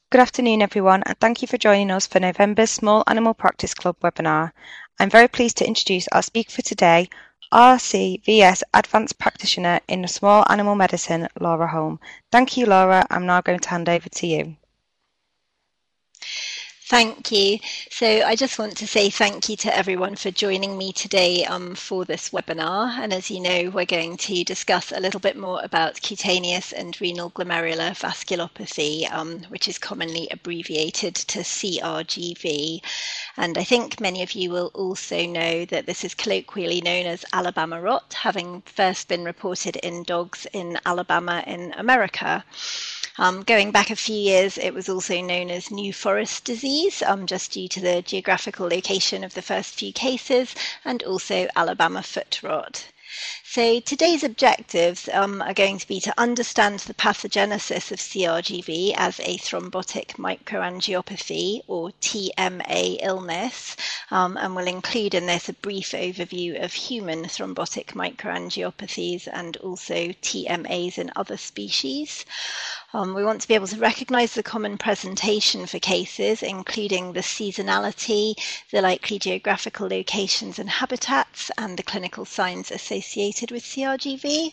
Good afternoon, everyone, and thank you for joining us for November's Small Animal Practice Club webinar. I'm very pleased to introduce our speaker for today, RCVS Advanced Practitioner in Small Animal Medicine, Laura Holm. Thank you, Laura. I'm now going to hand over to you. Thank you. So I just want to say thank you to everyone for joining me today for this webinar. And as you know, we're going to discuss a little bit more about cutaneous and renal glomerular vasculopathy, which is commonly abbreviated to CRGV. And I think many of you will also know that this is colloquially known as Alabama rot, having first been reported in dogs in Alabama in America. Going back a few years, it was also known as New Forest disease, just due to the geographical location of the first few cases, and also Alabama foot rot. So today's objectives are going to be to understand the pathogenesis of CRGV as a thrombotic microangiopathy, or TMA illness, and we'll include in this a brief overview of human thrombotic microangiopathies and also TMAs in other species. We want to be able to recognise the common presentation for cases, including the seasonality, the likely geographical locations and habitats, and the clinical signs associated with CRGV.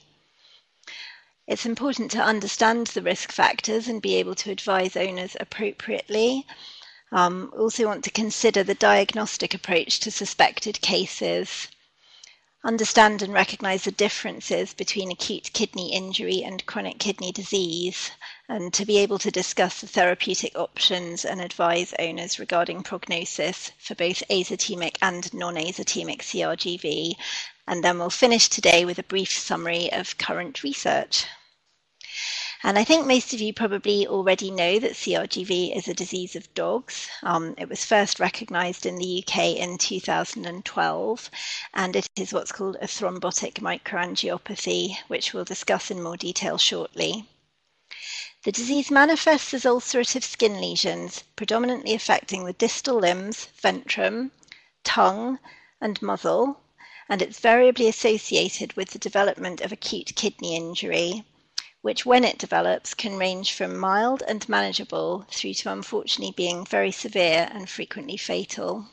It's important to understand the risk factors and be able to advise owners appropriately. We also want to consider the diagnostic approach to suspected cases. Understand and recognise the differences between acute kidney injury and chronic kidney disease, and to be able to discuss the therapeutic options and advise owners regarding prognosis for both azotemic and non-azotemic CRGV. And then we'll finish today with a brief summary of current research. And I think most of you probably already know that CRGV is a disease of dogs. It was first recognised in the UK in 2012, and it is what's called a thrombotic microangiopathy, which we'll discuss in more detail shortly. The disease manifests as ulcerative skin lesions, predominantly affecting the distal limbs, ventrum, tongue, and muzzle, and it's variably associated with the development of acute kidney injury, which when it develops can range from mild and manageable through to unfortunately being very severe and frequently fatal.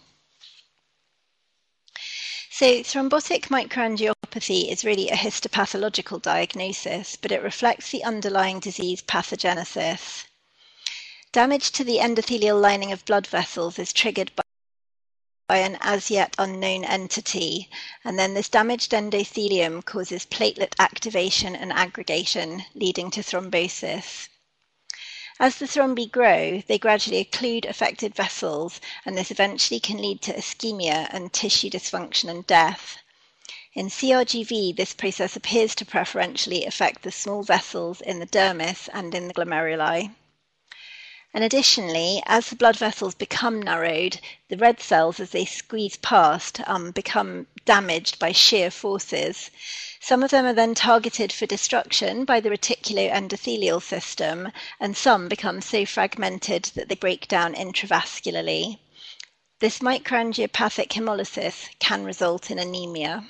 So thrombotic microangiopathy is really a histopathological diagnosis, but it reflects the underlying disease pathogenesis. Damage to the endothelial lining of blood vessels is triggered by an as yet unknown entity, and then this damaged endothelium causes platelet activation and aggregation, leading to thrombosis. As the thrombi grow, they gradually occlude affected vessels, and this eventually can lead to ischemia and tissue dysfunction and death. In CRGV, this process appears to preferentially affect the small vessels in the dermis and in the glomeruli. And additionally, as the blood vessels become narrowed, the red cells, as they squeeze past, become damaged by shear forces. Some of them are then targeted for destruction by the reticuloendothelial system, and some become so fragmented that they break down intravascularly. This microangiopathic hemolysis can result in anemia.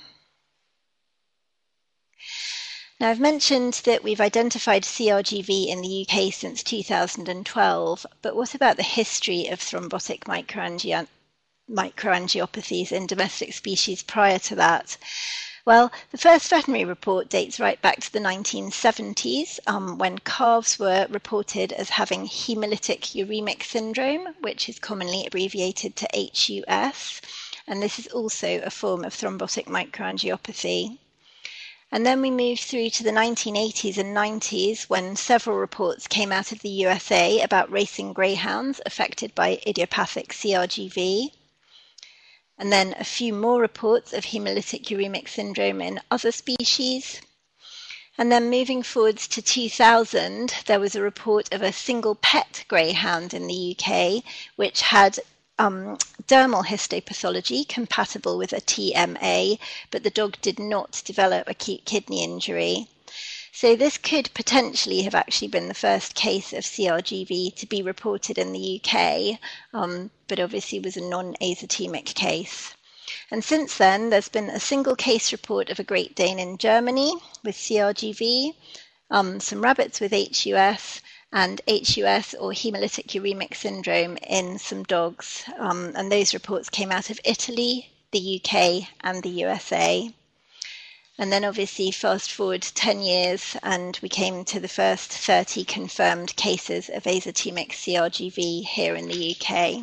Now, I've mentioned that we've identified CRGV in the UK since 2012, but what about the history of thrombotic microangiopathies in domestic species prior to that? Well, the first veterinary report dates right back to the 1970s, when calves were reported as having hemolytic uremic syndrome, which is commonly abbreviated to HUS, and this is also a form of thrombotic microangiopathy. And then we moved through to the 1980s and 90s when several reports came out of the USA about racing greyhounds affected by idiopathic CRGV. And then a few more reports of hemolytic uremic syndrome in other species. And then moving forwards to 2000, there was a report of a single pet greyhound in the UK, which had dermal histopathology compatible with a TMA, but the dog did not develop acute kidney injury. So this could potentially have actually been the first case of CRGV to be reported in the UK, but obviously was a non-azotemic case. And since then, there's been a single case report of a Great Dane in Germany with CRGV, some rabbits with HUS, and HUS, or hemolytic uremic syndrome, in some dogs. And those reports came out of Italy, the UK, and the USA. And then obviously fast forward 10 years and we came to the first 30 confirmed cases of azotemic CRGV here in the UK.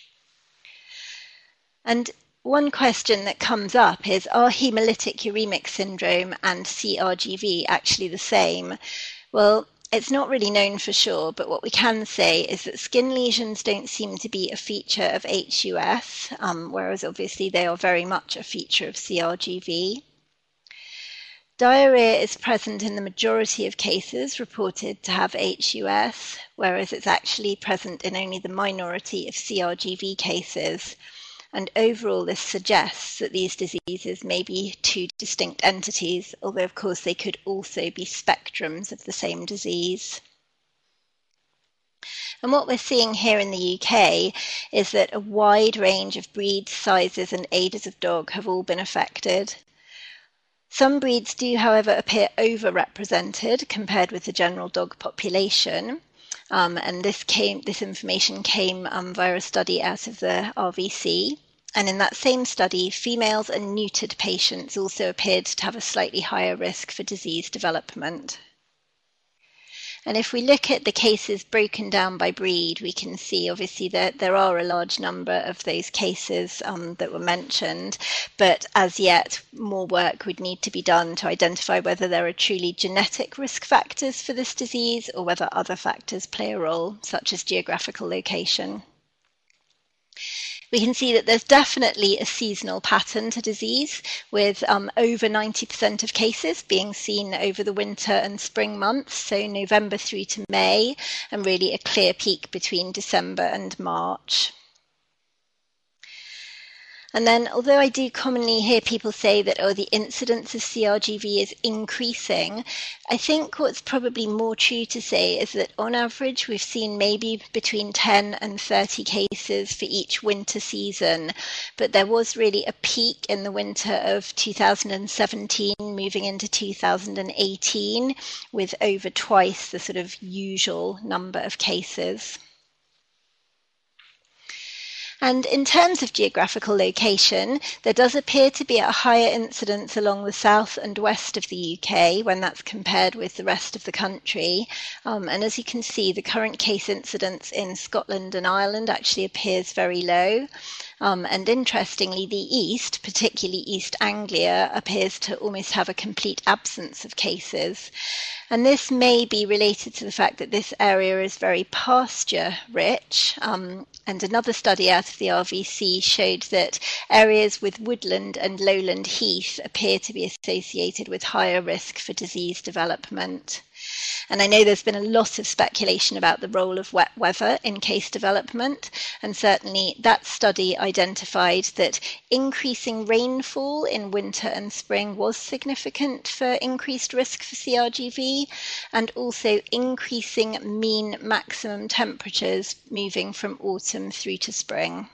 And one question that comes up is, are hemolytic uremic syndrome and CRGV actually the same? Well, it's not really known for sure, but what we can say is that skin lesions don't seem to be a feature of HUS, whereas obviously they are very much a feature of CRGV. Diarrhea is present in the majority of cases reported to have HUS, whereas it's actually present in only the minority of CRGV cases. And overall, this suggests that these diseases may be two distinct entities, although of course they could also be spectrums of the same disease. And what we're seeing here in the UK is that a wide range of breeds, sizes and ages of dog have all been affected. Some breeds do, however, appear overrepresented compared with the general dog population. And this information came via a study out of the RVC. And in that same study, females and neutered patients also appeared to have a slightly higher risk for disease development. And if we look at the cases broken down by breed, we can see obviously that there are a large number of those cases that were mentioned, but as yet more work would need to be done to identify whether there are truly genetic risk factors for this disease or whether other factors play a role, such as geographical location. We can see that there's definitely a seasonal pattern to disease, with over 90% of cases being seen over the winter and spring months, so November through to May, and really a clear peak between December and March. And then, although I do commonly hear people say that, oh, the incidence of CRGV is increasing, I think what's probably more true to say is that on average, we've seen maybe between 10 and 30 cases for each winter season. But there was really a peak in the winter of 2017 moving into 2018 with over twice the sort of usual number of cases. And in terms of geographical location, there does appear to be a higher incidence along the south and west of the UK when that's compared with the rest of the country. And as you can see, the current case incidence in Scotland and Ireland actually appears very low. And interestingly, the East, particularly East Anglia, appears to almost have a complete absence of cases. And this may be related to the fact that this area is very pasture rich. And another study out of the RVC showed that areas with woodland and lowland heath appear to be associated with higher risk for disease development. And I know there's been a lot of speculation about the role of wet weather in case development, and certainly that study identified that increasing rainfall in winter and spring was significant for increased risk for CRGV, and also increasing mean maximum temperatures moving from autumn through to spring.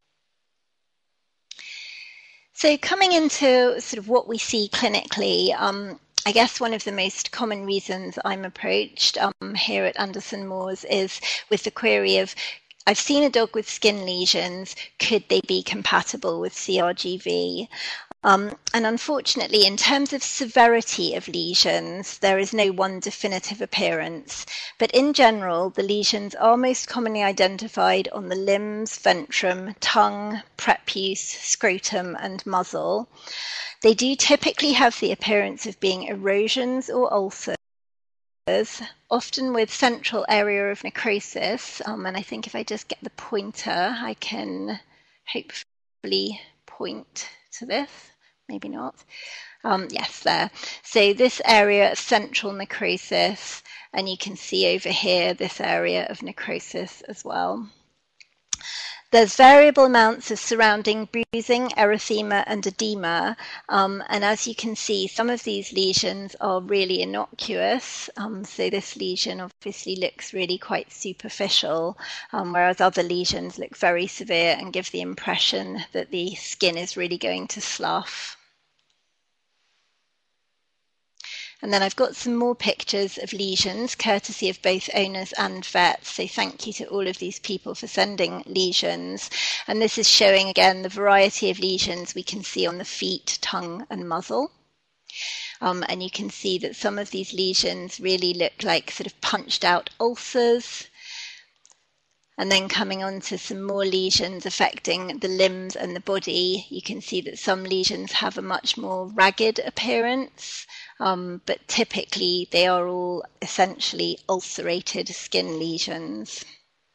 So coming into sort of what we see clinically, I guess one of the most common reasons I'm approached here at Anderson Moores is with the query of, I've seen a dog with skin lesions, could they be compatible with CRGV? And unfortunately, in terms of severity of lesions, there is no one definitive appearance. But in general, the lesions are most commonly identified on the limbs, ventrum, tongue, prepuce, scrotum, and muzzle. They do typically have the appearance of being erosions or ulcers, often with central area of necrosis. And I think if I just get the pointer, I can hopefully point to this. Maybe not. Yes, there. So this area of central necrosis, and you can see over here this area of necrosis as well. There's variable amounts of surrounding bruising, erythema and edema, and as you can see, some of these lesions are really innocuous. So this lesion obviously looks really quite superficial, whereas other lesions look very severe and give the impression that the skin is really going to slough. And then I've got some more pictures of lesions, courtesy of both owners and vets. So thank you to all of these people for sending lesions. And this is showing again the variety of lesions we can see on the feet, tongue and muzzle. And you can see that some of these lesions really look like sort of punched out ulcers. And then coming on to some more lesions affecting the limbs and the body, you can see that some lesions have a much more ragged appearance, but typically they are all essentially ulcerated skin lesions.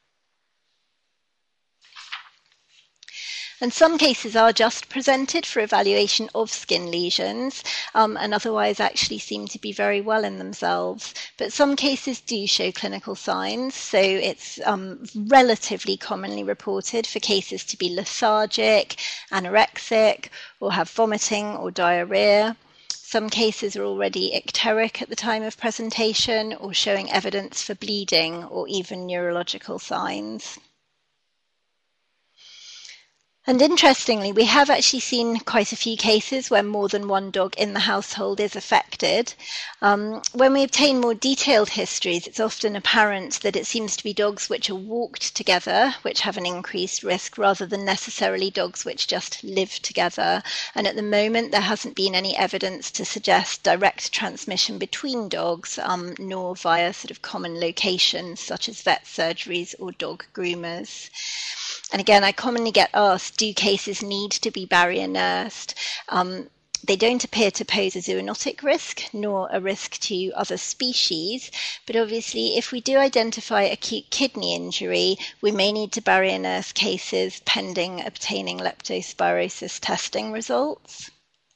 And some cases are just presented for evaluation of skin lesions and otherwise actually seem to be very well in themselves. But some cases do show clinical signs, so it's relatively commonly reported for cases to be lethargic, anorexic, or have vomiting or diarrhea. Some cases are already icteric at the time of presentation or showing evidence for bleeding or even neurological signs. And interestingly, we have actually seen quite a few cases where more than one dog in the household is affected. When we obtain more detailed histories, it's often apparent that it seems to be dogs which are walked together, which have an increased risk, rather than necessarily dogs which just live together. And at the moment, there hasn't been any evidence to suggest direct transmission between dogs, nor via sort of common locations such as vet surgeries or dog groomers. And again, I commonly get asked, do cases need to be barrier nursed? They don't appear to pose a zoonotic risk, nor a risk to other species. But obviously, if we do identify acute kidney injury, we may need to barrier nurse cases pending obtaining leptospirosis testing results.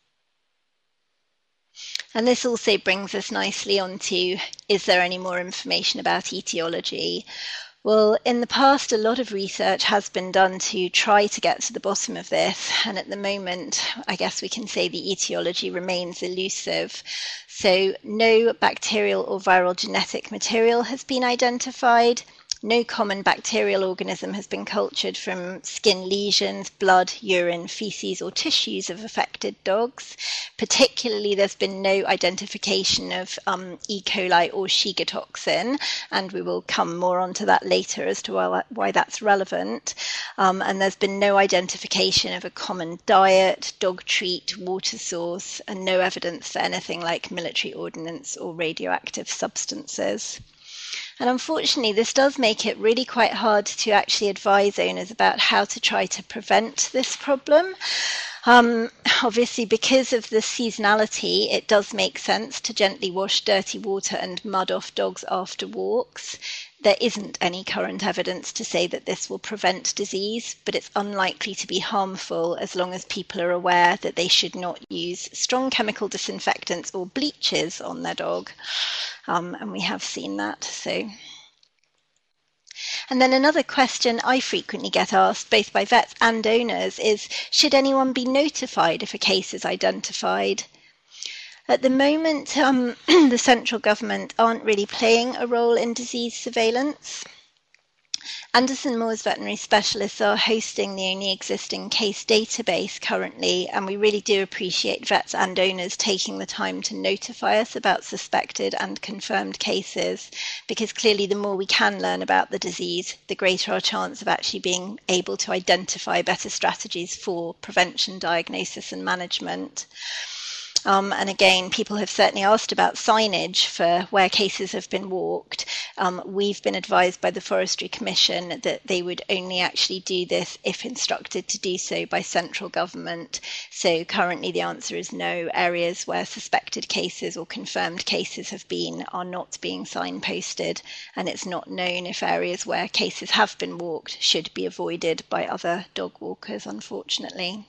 And this also brings us nicely onto, is there any more information about etiology? Well, in the past, a lot of research has been done to try to get to the bottom of this. And at the moment, I guess we can say the etiology remains elusive. So no bacterial or viral genetic material has been identified. No common bacterial organism has been cultured from skin lesions, blood, urine, feces, or tissues of affected dogs. Particularly, there's been no identification of E. coli or Shiga toxin, and we will come more onto that later as to why that's relevant. And there's been no identification of a common diet, dog treat, water source, and no evidence for anything like military ordnance or radioactive substances. And unfortunately, this does make it really quite hard to actually advise owners about how to try to prevent this problem. Obviously, because of the seasonality, it does make sense to gently wash dirty water and mud off dogs after walks. There isn't any current evidence to say that this will prevent disease, but it's unlikely to be harmful as long as people are aware that they should not use strong chemical disinfectants or bleaches on their dog. And we have seen that. And then another question I frequently get asked, both by vets and owners, is should anyone be notified if a case is identified? At the moment, the central government aren't really playing a role in disease surveillance. Anderson Moores veterinary specialists are hosting the only existing case database currently, and we really do appreciate vets and owners taking the time to notify us about suspected and confirmed cases, because clearly the more we can learn about the disease, the greater our chance of actually being able to identify better strategies for prevention, diagnosis and management. And again, people have certainly asked about signage for where cases have been walked. We've been advised by the Forestry Commission that they would only actually do this if instructed to do so by central government. So currently the answer is no. Areas where suspected cases or confirmed cases have been are not being signposted, and it's not known if areas where cases have been walked should be avoided by other dog walkers, unfortunately.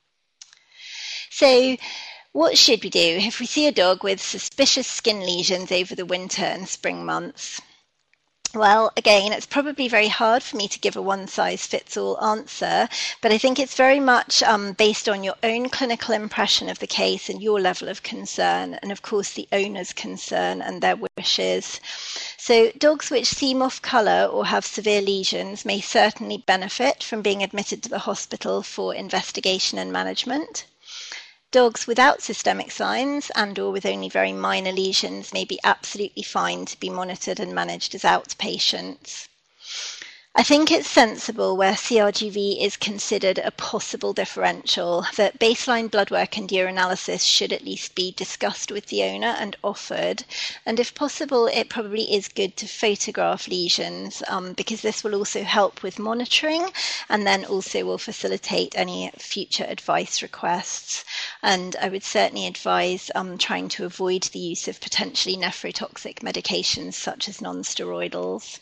So, what should we do if we see a dog with suspicious skin lesions over the winter and spring months? Well, again, it's probably very hard for me to give a one-size-fits-all answer, but I think it's very much based on your own clinical impression of the case and your level of concern, and of course the owner's concern and their wishes. So dogs which seem off colour or have severe lesions may certainly benefit from being admitted to the hospital for investigation and management. Dogs without systemic signs and or with only very minor lesions may be absolutely fine to be monitored and managed as outpatients. I think it's sensible where CRGV is considered a possible differential that baseline blood work and urinalysis should at least be discussed with the owner and offered. And if possible, it probably is good to photograph lesions because this will also help with monitoring and then also will facilitate any future advice requests. And I would certainly advise trying to avoid the use of potentially nephrotoxic medications such as non-steroidals.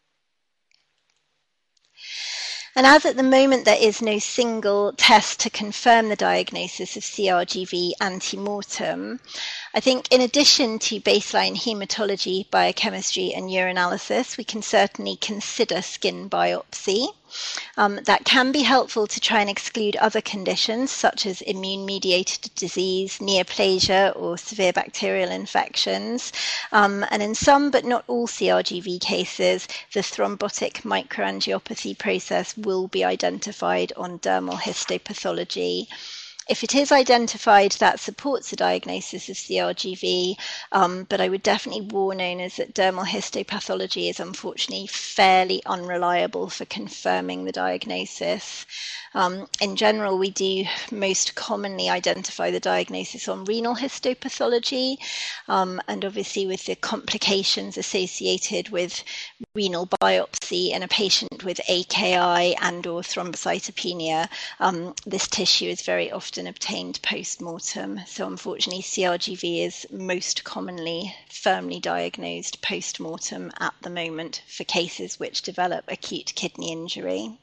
And as at the moment there is no single test to confirm the diagnosis of CRGV ante-mortem, I think in addition to baseline hematology, biochemistry and urinalysis, we can certainly consider skin biopsy. That can be helpful to try and exclude other conditions such as immune-mediated disease, neoplasia or severe bacterial infections. And in some but not all CRGV cases, the thrombotic microangiopathy process will be identified on dermal histopathology. If it is identified, that supports a diagnosis of CRGV, but I would definitely warn owners that dermal histopathology is unfortunately fairly unreliable for confirming the diagnosis. In general, we do most commonly identify the diagnosis on renal histopathology, and obviously with the complications associated with renal biopsy in a patient with AKI and or thrombocytopenia, this tissue is very often obtained post-mortem. So unfortunately, CRGV is most commonly firmly diagnosed post-mortem at the moment for cases which develop acute kidney injury.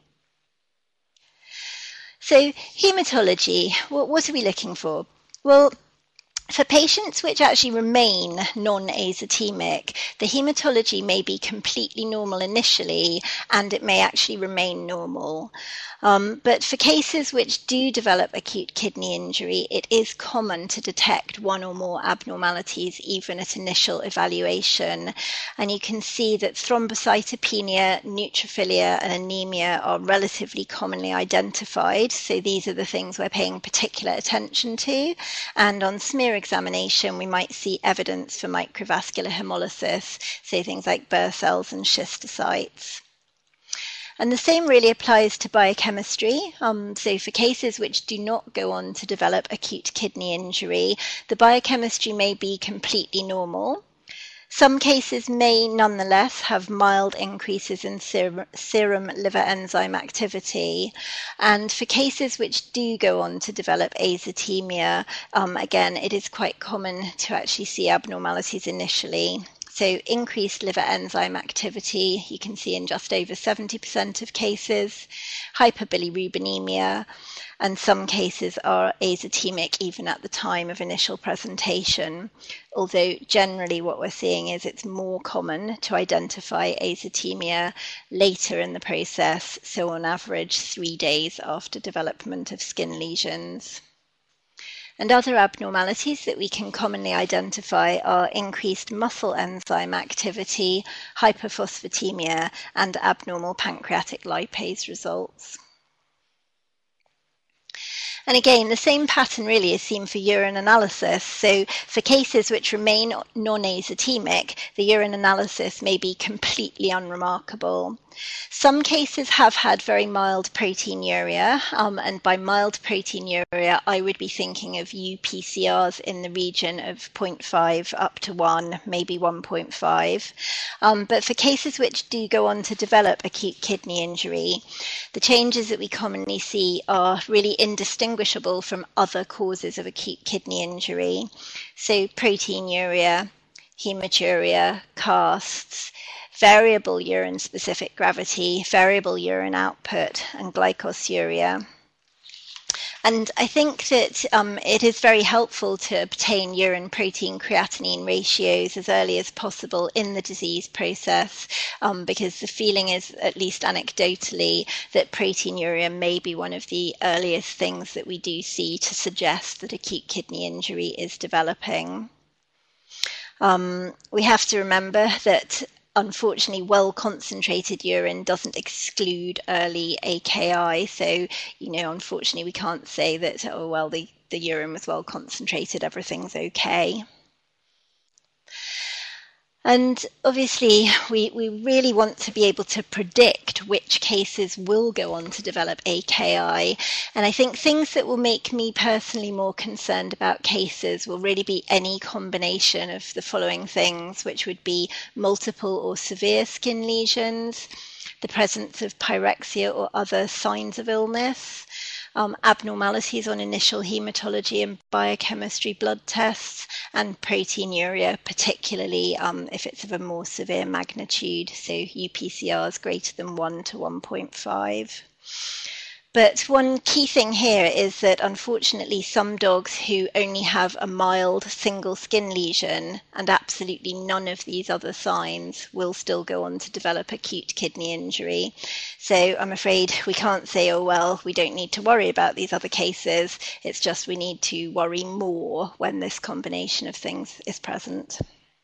So hematology, what are we looking for? Well, for patients which actually remain non-azotemic, the hematology may be completely normal initially and it may actually remain normal. But for cases which do develop acute kidney injury, it is common to detect one or more abnormalities even at initial evaluation. And you can see that thrombocytopenia, neutrophilia and anemia are relatively commonly identified. So these are the things we're paying particular attention to. And on smear examination, we might see evidence for microvascular hemolysis, so things like Burr cells and schistocytes. And the same really applies to biochemistry. So for cases which do not go on to develop acute kidney injury, the biochemistry may be completely normal. Some cases may nonetheless have mild increases in serum liver enzyme activity. And for cases which do go on to develop azotemia, again, it is quite common to actually see abnormalities initially. So increased liver enzyme activity, you can see in just over 70% of cases, hyperbilirubinemia, and some cases are azotemic even at the time of initial presentation. Although generally what we're seeing is it's more common to identify azotemia later in the process, so on average 3 days after development of skin lesions. And other abnormalities that we can commonly identify are increased muscle enzyme activity, hyperphosphatemia, and abnormal pancreatic lipase results. And again, the same pattern really is seen for urine analysis. So for cases which remain non-azotemic, the urine analysis may be completely unremarkable. Some cases have had very mild proteinuria, and by mild proteinuria, I would be thinking of UPCRs in the region of 0.5 up to 1, maybe 1.5. But for cases which do go on to develop acute kidney injury, the changes that we commonly see are really indistinguishable from other causes of acute kidney injury. So proteinuria, hematuria, casts, variable urine-specific gravity, variable urine output, and glycosuria. And I think that it is very helpful to obtain urine protein creatinine ratios as early as possible in the disease process, because the feeling is, at least anecdotally, that proteinuria may be one of the earliest things that we do see to suggest that acute kidney injury is developing. We have to remember that unfortunately, well-concentrated urine doesn't exclude early AKI. So, unfortunately, we can't say that, oh, well, the the urine was well concentrated, everything's okay. And obviously, we really want to be able to predict which cases will go on to develop AKI. And I think things that will make me personally more concerned about cases will really be any combination of the following things, which would be multiple or severe skin lesions, the presence of pyrexia or other signs of illness, abnormalities on initial hematology and biochemistry blood tests, and proteinuria, particularly if it's of a more severe magnitude, so UPCRs greater than 1 to 1.5. But one key thing here is that unfortunately some dogs who only have a mild single skin lesion and absolutely none of these other signs will still go on to develop acute kidney injury. So I'm afraid we can't say, oh well, we don't need to worry about these other cases. It's just we need to worry more when this combination of things is present.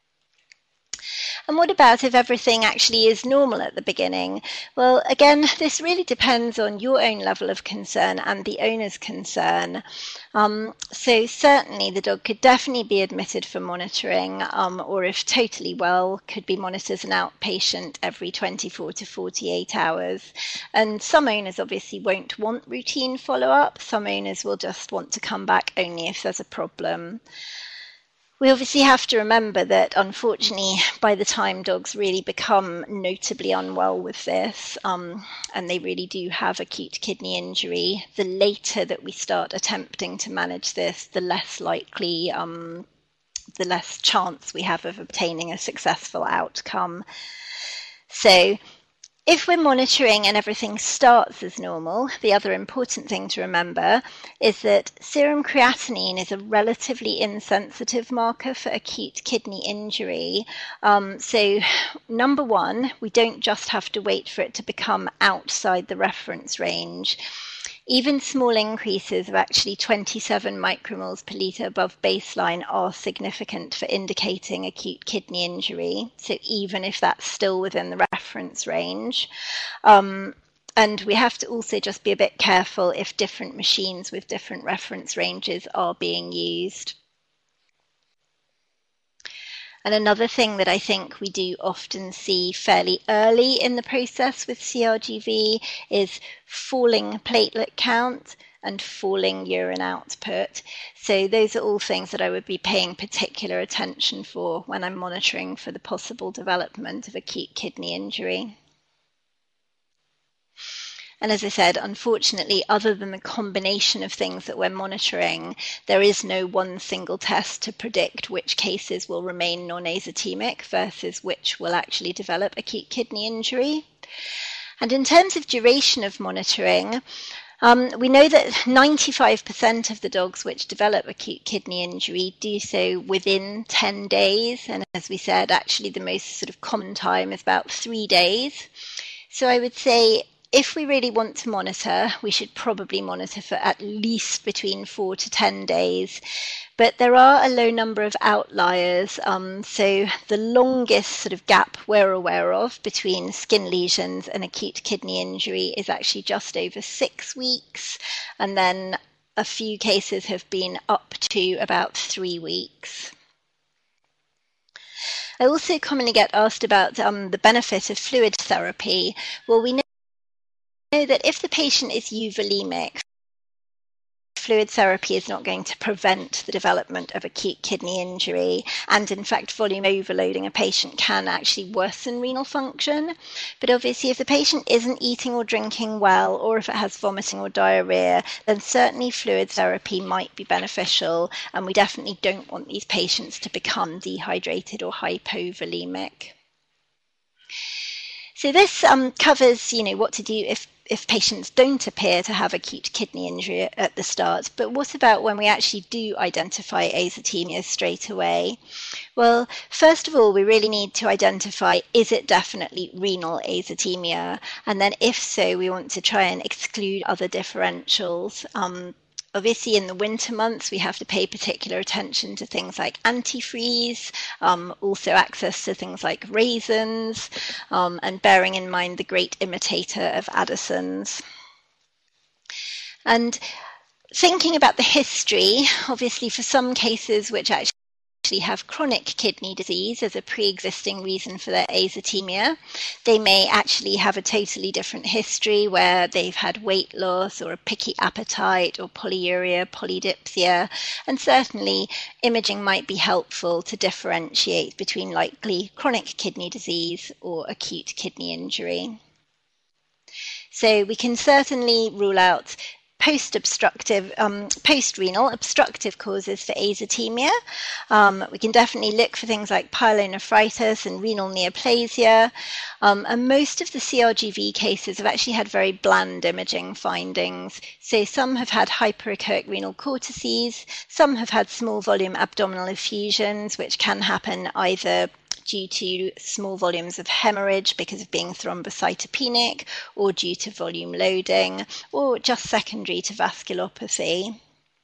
And what about if everything actually is normal at the beginning? Well, again, this really depends on your own level of concern and the owner's concern. So certainly the dog could definitely be admitted for monitoring, or if totally well, could be monitored as an outpatient every 24 to 48 hours. And some owners obviously won't want routine follow-up. Some owners will just want to come back only if there's a problem. We obviously have to remember that, unfortunately, by the time dogs really become notably unwell with this, and they really do have acute kidney injury, the later that we start attempting to manage this, the less likely, the less chance we have of obtaining a successful outcome. So, if we're monitoring and everything starts as normal, the other important thing to remember is that serum creatinine is a relatively insensitive marker for acute kidney injury. So number one, we don't just have to wait for it to become outside the reference range. Even small increases of actually 27 micromoles per litre above baseline are significant for indicating acute kidney injury. So even if that's still within the reference range. And we have to also just be a bit careful if different machines with different reference ranges are being used. And another thing that I think we do often see fairly early in the process with CRGV is falling platelet count and falling urine output. So those are all things that I would be paying particular attention for when I'm monitoring for the possible development of acute kidney injury. And as I said, unfortunately, other than the combination of things that we're monitoring, there is no one single test to predict which cases will remain non-azotemic versus which will actually develop acute kidney injury. And in terms of duration of monitoring, we know that 95% of the dogs which develop acute kidney injury do so within 10 days. And as we said, actually the most sort of common time is about 3 days. So I would say, if we really want to monitor, we should probably monitor for at least between 4 to 10 days. But there are a low number of outliers. So the longest sort of gap we're aware of between skin lesions and acute kidney injury is actually just over 6 weeks. And then a few cases have been up to about 3 weeks. I also commonly get asked about the benefit of fluid therapy. Well, we know that if the patient is euvolemic, fluid therapy is not going to prevent the development of acute kidney injury, and in fact volume overloading a patient can actually worsen renal function. But obviously if the patient isn't eating or drinking well, or if it has vomiting or diarrhea, then certainly fluid therapy might be beneficial, and we definitely don't want these patients to become dehydrated or hypovolemic. So this covers, what to do if patients don't appear to have acute kidney injury at the start. But what about when we actually do identify azotemia straight away? Well, first of all, we really need to identify, is it definitely renal azotemia? And then if so, we want to try and exclude other differentials. Obviously, in the winter months, we have to pay particular attention to things like antifreeze, also access to things like raisins, and bearing in mind the great imitator of Addison's. And thinking about the history, obviously for some cases which actually have chronic kidney disease as a pre-existing reason for their azotemia, they may actually have a totally different history where they've had weight loss or a picky appetite or polyuria, polydipsia, and certainly imaging might be helpful to differentiate between likely chronic kidney disease or acute kidney injury. So we can certainly rule out post-renal obstructive causes for azotemia. We can definitely look for things like pyelonephritis and renal neoplasia. And most of the CRGV cases have actually had very bland imaging findings. So some have had hyperechoic renal cortices, some have had small volume abdominal effusions, which can happen either due to small volumes of hemorrhage because of being thrombocytopenic, or due to volume loading, or just secondary to vasculopathy.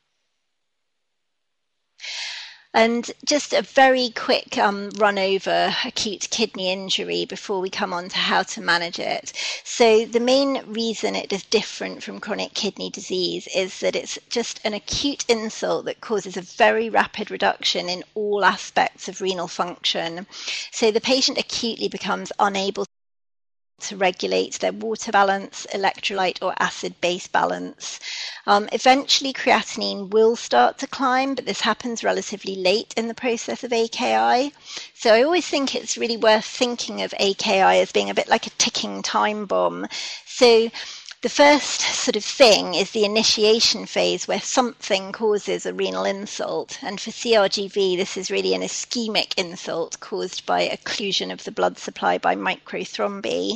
And just a very quick run over acute kidney injury before we come on to how to manage it. So the main reason it is different from chronic kidney disease is that it's just an acute insult that causes a very rapid reduction in all aspects of renal function. So the patient acutely becomes unable to regulate their water balance, electrolyte or acid-base balance. Eventually creatinine will start to climb, but this happens relatively late in the process of AKI. So I always think it's really worth thinking of AKI as being a bit like a ticking time bomb. So the first sort of thing is the initiation phase where something causes a renal insult. And for CRGV, this is really an ischemic insult caused by occlusion of the blood supply by microthrombi.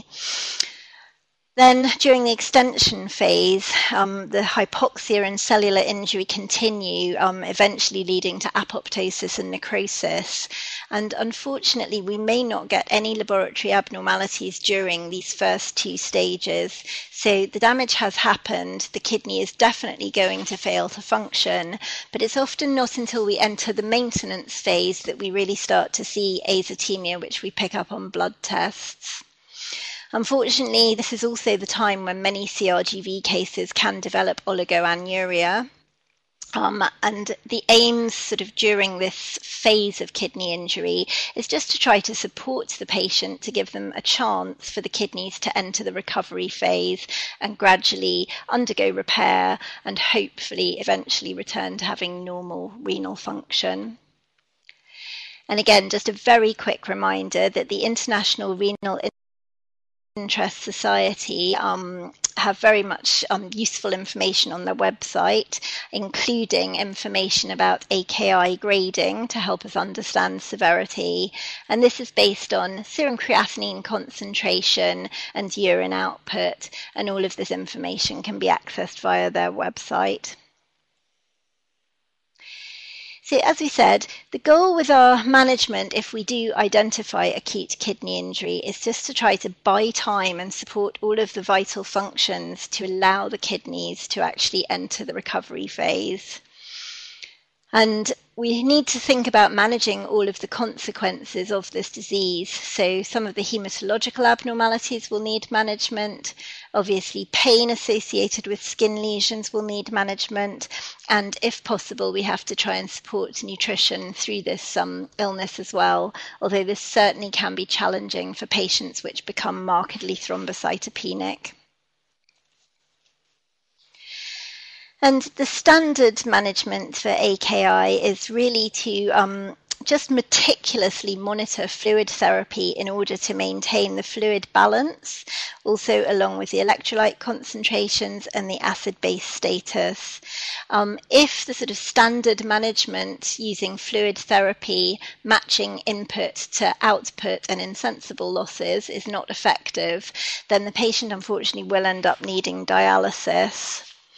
Then during the extension phase, the hypoxia and cellular injury continue, eventually leading to apoptosis and necrosis. And unfortunately, we may not get any laboratory abnormalities during these first two stages. So the damage has happened, the kidney is definitely going to fail to function, but it's often not until we enter the maintenance phase that we really start to see azotemia, which we pick up on blood tests. Unfortunately, this is also the time when many CRGV cases can develop oligoanuria. And the aims sort of during this phase of kidney injury is just to try to support the patient, to give them a chance for the kidneys to enter the recovery phase and gradually undergo repair and hopefully eventually return to having normal renal function. And again, just a very quick reminder that the International Renal Interest Society have very much useful information on their website, including information about AKI grading to help us understand severity. And this is based on serum creatinine concentration and urine output. And all of this information can be accessed via their website. So as we said, the goal with our management, if we do identify acute kidney injury, is just to try to buy time and support all of the vital functions to allow the kidneys to actually enter the recovery phase. And we need to think about managing all of the consequences of this disease. So some of the hematological abnormalities will need management. Obviously, pain associated with skin lesions will need management. And if possible, we have to try and support nutrition through this illness as well, although this certainly can be challenging for patients which become markedly thrombocytopenic. And the standard management for AKI is really to just meticulously monitor fluid therapy in order to maintain the fluid balance, also along with the electrolyte concentrations and the acid-base status. If the sort of standard management using fluid therapy, matching input to output and insensible losses is not effective, then the patient unfortunately will end up needing dialysis.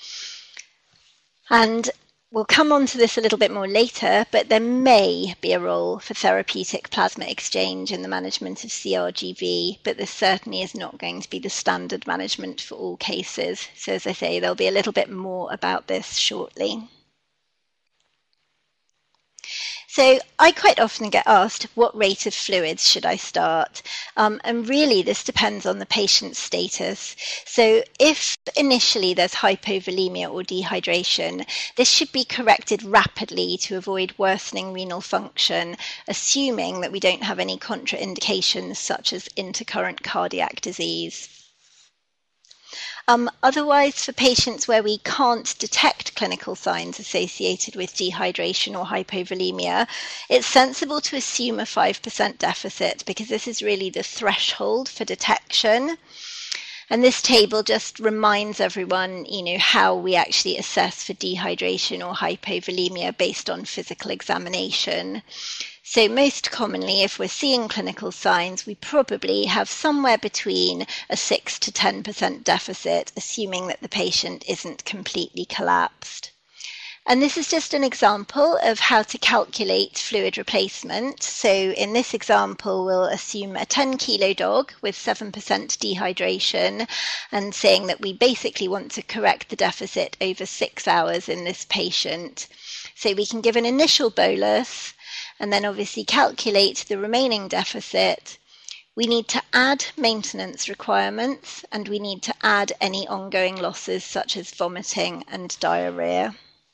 And we'll come on to this a little bit more later, but there may be a role for therapeutic plasma exchange in the management of CRGV, but this certainly is not going to be the standard management for all cases. So as I say, there'll be a little bit more about this shortly. So I quite often get asked, what rate of fluids should I start? And really this depends on the patient's status. So if initially there's hypovolemia or dehydration, this should be corrected rapidly to avoid worsening renal function, assuming that we don't have any contraindications such as intercurrent cardiac disease. Otherwise, for patients where we can't detect clinical signs associated with dehydration or hypovolemia, it's sensible to assume a 5% deficit because this is really the threshold for detection. And this table just reminds everyone, how we actually assess for dehydration or hypovolemia based on physical examination. So most commonly, if we're seeing clinical signs, we probably have somewhere between a 6 to 10% deficit, assuming that the patient isn't completely collapsed. And this is just an example of how to calculate fluid replacement. So in this example, we'll assume a 10-kilo dog with 7% dehydration and saying that we basically want to correct the deficit over 6 hours in this patient. So we can give an initial bolus and then obviously calculate the remaining deficit. We need to add maintenance requirements and we need to add any ongoing losses such as vomiting and diarrhea.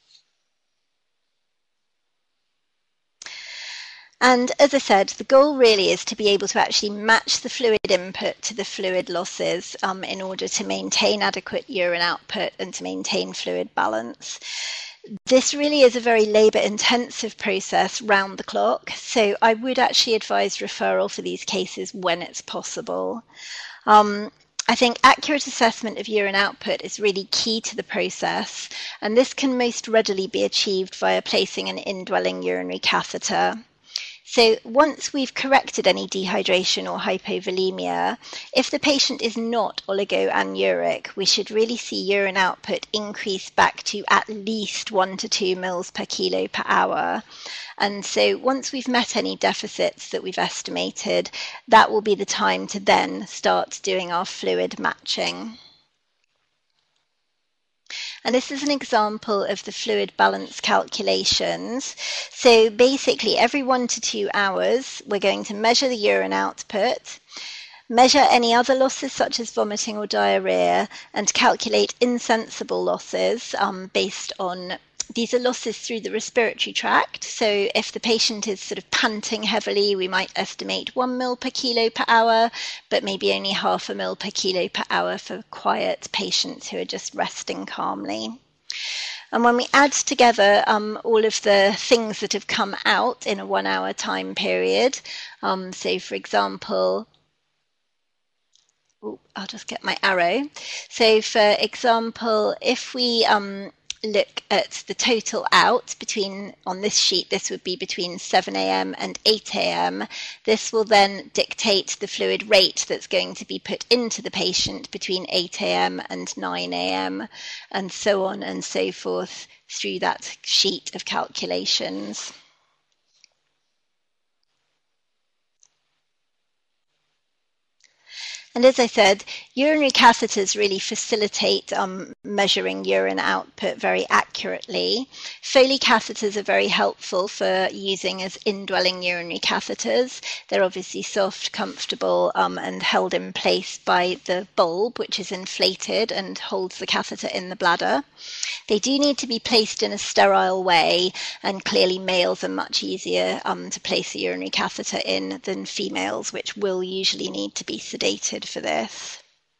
And as I said, the goal really is to be able to actually match the fluid input to the fluid losses in order to maintain adequate urine output and to maintain fluid balance. This really is a very labour-intensive process round the clock, so I would actually advise referral for these cases when it's possible. I think accurate assessment of urine output is really key to the process, and this can most readily be achieved via placing an indwelling urinary catheter. So once we've corrected any dehydration or hypovolemia, if the patient is not oligoanuric, we should really see urine output increase back to at least 1 to 2 mils per kilo per hour. And so once we've met any deficits that we've estimated, that will be the time to then start doing our fluid matching. And this is an example of the fluid balance calculations. So basically every 1 to 2 hours, we're going to measure the urine output, measure any other losses such as vomiting or diarrhea, and calculate insensible losses based on, these are losses through the respiratory tract. So if the patient is sort of panting heavily, we might estimate 1 mil per kilo per hour, but maybe only 0.5 mil per kilo per hour for quiet patients who are just resting calmly. And when we add together all of the things that have come out in a 1 hour time period, so for example, I'll just get my arrow. So for example, if we look at the total out between, on this sheet, this would be between 7 a.m. and 8 a.m. This will then dictate the fluid rate that's going to be put into the patient between 8 a.m. and 9 a.m. and so on and so forth through that sheet of calculations. And as I said, urinary catheters really facilitate measuring urine output very accurately. Foley catheters are very helpful for using as indwelling urinary catheters. They're obviously soft, comfortable, and held in place by the bulb, which is inflated and holds the catheter in the bladder. They do need to be placed in a sterile way, and clearly males are much easier to place a urinary catheter in than females, which will usually need to be sedated for this.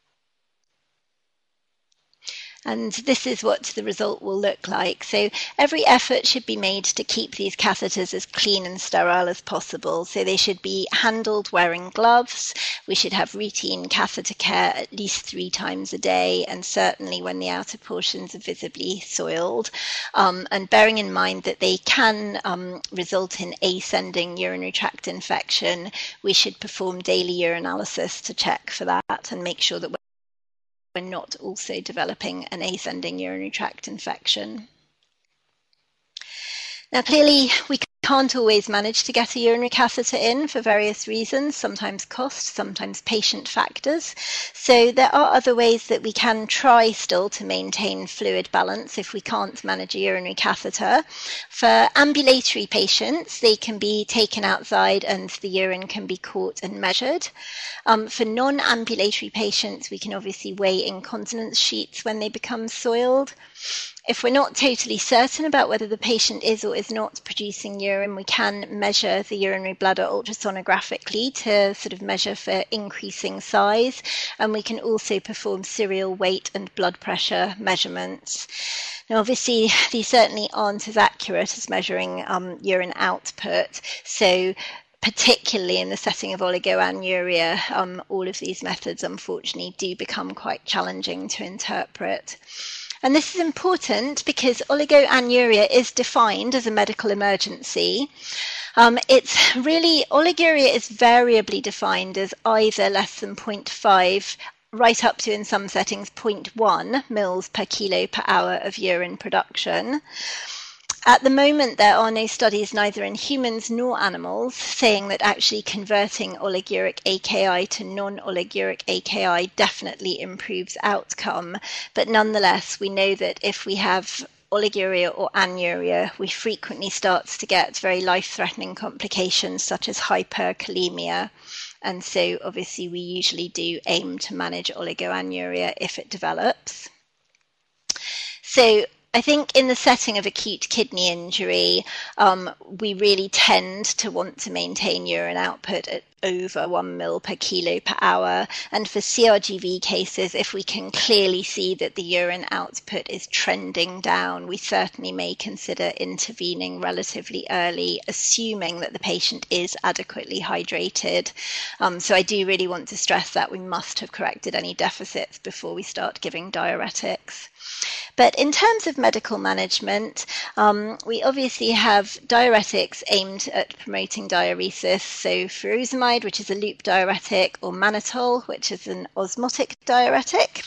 And this is what the result will look like. So every effort should be made to keep these catheters as clean and sterile as possible. So they should be handled wearing gloves. We should have routine catheter care at least 3 times a day, and certainly when the outer portions are visibly soiled. And bearing in mind that they can result in ascending urinary tract infection, we should perform daily urinalysis to check for that and make sure that we're not also developing an ascending urinary tract infection. Now, clearly, we can't always manage to get a urinary catheter in for various reasons, sometimes cost, sometimes patient factors. So there are other ways that we can try still to maintain fluid balance if we can't manage a urinary catheter. For ambulatory patients, they can be taken outside and the urine can be caught and measured. For non-ambulatory patients, we can obviously weigh incontinence sheets when they become soiled. If we're not totally certain about whether the patient is or is not producing urine, we can measure the urinary bladder ultrasonographically to sort of measure for increasing size, and we can also perform serial weight and blood pressure measurements. Now, obviously, these certainly aren't as accurate as measuring urine output, so particularly in the setting of oligoanuria, all of these methods, unfortunately, do become quite challenging to interpret. And this is important because oligoanuria is defined as a medical emergency. Oliguria is variably defined as either less than 0.5, right up to, in some settings, 0.1 mils per kilo per hour of urine production. At the moment, there are no studies, neither in humans nor animals, saying that actually converting oliguric AKI to non-oliguric AKI definitely improves outcome. But nonetheless, we know that if we have oliguria or anuria, we frequently start to get very life-threatening complications such as hyperkalemia. And so obviously we usually do aim to manage oligoanuria if it develops. So I think in the setting of acute kidney injury, we really tend to want to maintain urine output at over 1 mil per kilo per hour. And for CRGV cases, if we can clearly see that the urine output is trending down, we certainly may consider intervening relatively early, assuming that the patient is adequately hydrated. So I do really want to stress that we must have corrected any deficits before we start giving diuretics. But in terms of medical management, we obviously have diuretics aimed at promoting diuresis. So furosemide, which is a loop diuretic, or mannitol, which is an osmotic diuretic.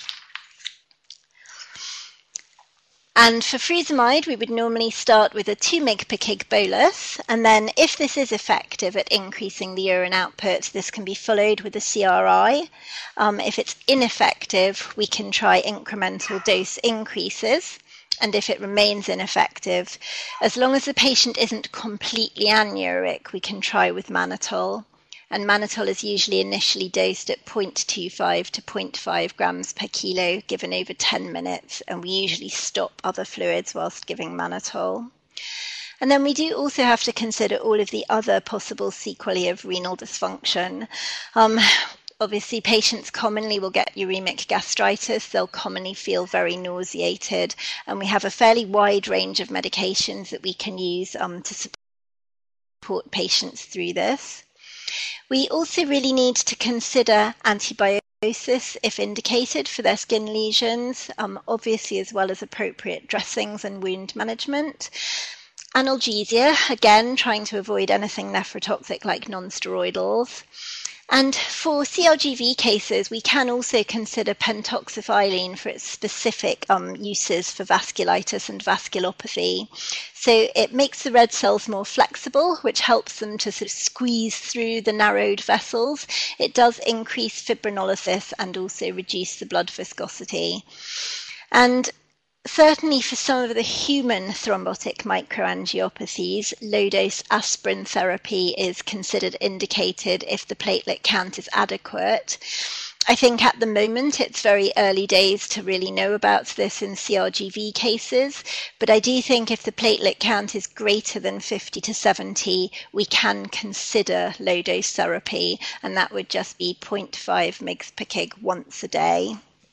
And for furosemide, we would normally start with a 2 mg per kg bolus, and then if this is effective at increasing the urine output, this can be followed with a CRI. If it's ineffective, we can try incremental dose increases, and if it remains ineffective, as long as the patient isn't completely anuric, we can try with mannitol. And mannitol is usually initially dosed at 0.25 to 0.5 grams per kilo, given over 10 minutes, and we usually stop other fluids whilst giving mannitol. And then we do also have to consider all of the other possible sequelae of renal dysfunction. Obviously, patients commonly will get uremic gastritis. They'll commonly feel very nauseated, and we have a fairly wide range of medications that we can use to support patients through this. We also really need to consider antibiosis if indicated for their skin lesions, obviously as well as appropriate dressings and wound management. Analgesia, again, trying to avoid anything nephrotoxic like non-steroidals. And for CRGV cases, we can also consider pentoxifylline for its specific uses for vasculitis and vasculopathy. So it makes the red cells more flexible, which helps them to sort of squeeze through the narrowed vessels. It does increase fibrinolysis and also reduce the blood viscosity. And certainly for some of the human thrombotic microangiopathies, low-dose aspirin therapy is considered indicated if the platelet count is adequate. I think at the moment it's very early days to really know about this in CRGV cases, but I do think if the platelet count is greater than 50 to 70, we can consider low-dose therapy, and that would just be 0.5 mg per kg once a day.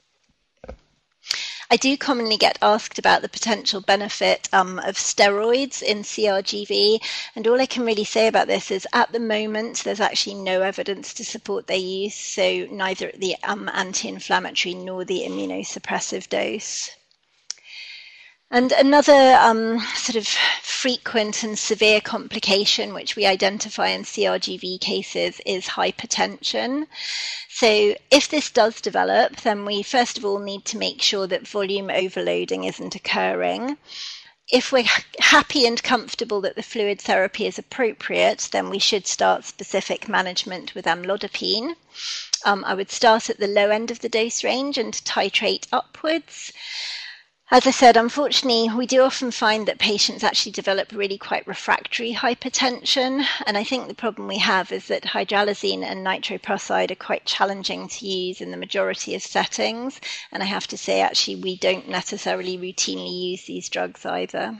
I do commonly get asked about the potential benefit of steroids in CRGV, and all I can really say about this is at the moment there's actually no evidence to support their use, so neither the anti-inflammatory nor the immunosuppressive dose. And another sort of frequent and severe complication which we identify in CRGV cases is hypertension. So if this does develop, then we first of all need to make sure that volume overloading isn't occurring. If we're happy and comfortable that the fluid therapy is appropriate, then we should start specific management with amlodipine. I would start at the low end of the dose range and titrate upwards. As I said, unfortunately, we do often find that patients actually develop really quite refractory hypertension. And I think the problem we have is that hydralazine and nitroprusside are quite challenging to use in the majority of settings. And I have to say, actually, we don't necessarily routinely use these drugs either.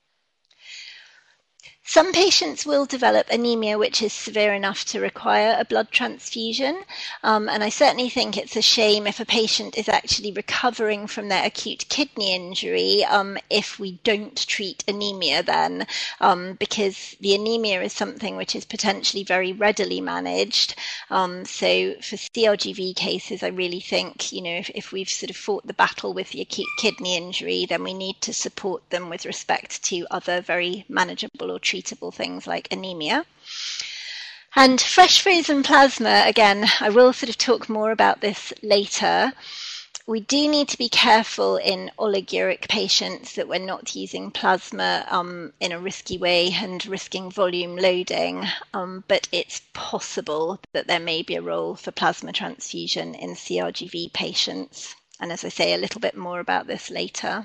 Some patients will develop anemia which is severe enough to require a blood transfusion, and I certainly think it's a shame if a patient is actually recovering from their acute kidney injury if we don't treat anemia then, because the anemia is something which is potentially very readily managed. So for CRGV cases, I really think, if we've sort of fought the battle with the acute kidney injury, then we need to support them with respect to other very manageable or treatable things like anemia. And fresh frozen plasma, again, I will sort of talk more about this later. We do need to be careful in oliguric patients that we're not using plasma in a risky way and risking volume loading, but it's possible that there may be a role for plasma transfusion in CRGV patients. And as I say, a little bit more about this later.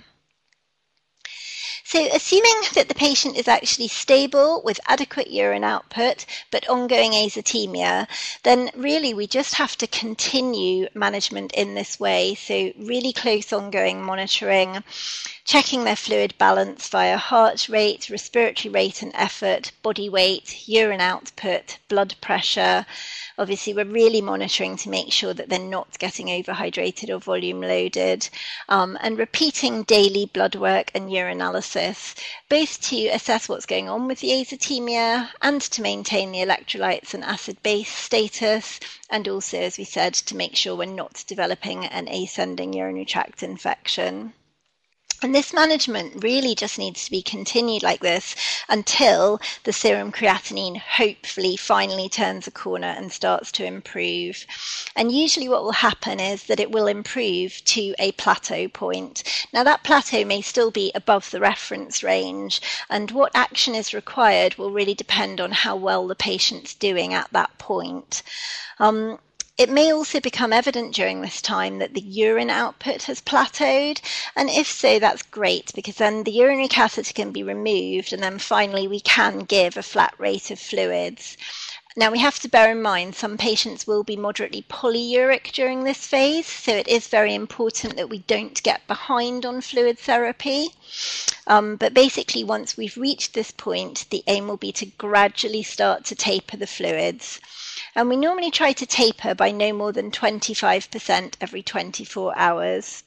So assuming that the patient is actually stable with adequate urine output but ongoing azotemia, then really we just have to continue management in this way. So really close ongoing monitoring, checking their fluid balance via heart rate, respiratory rate and effort, body weight, urine output, blood pressure. Obviously, we're really monitoring to make sure that they're not getting overhydrated or volume loaded, and repeating daily blood work and urinalysis, both to assess what's going on with the azotemia and to maintain the electrolytes and acid-base status, and also, as we said, to make sure we're not developing an ascending urinary tract infection. And this management really just needs to be continued like this until the serum creatinine hopefully finally turns a corner and starts to improve. And usually what will happen is that it will improve to a plateau point. Now that plateau may still be above the reference range, and what action is required will really depend on how well the patient's doing at that point. It may also become evident during this time that the urine output has plateaued, and if so, that's great, because then the urinary catheter can be removed, and then finally we can give a flat rate of fluids. Now we have to bear in mind some patients will be moderately polyuric during this phase, so it is very important that we don't get behind on fluid therapy. But basically once we've reached this point, the aim will be to gradually start to taper the fluids. And we normally try to taper by no more than 25% every 24 hours.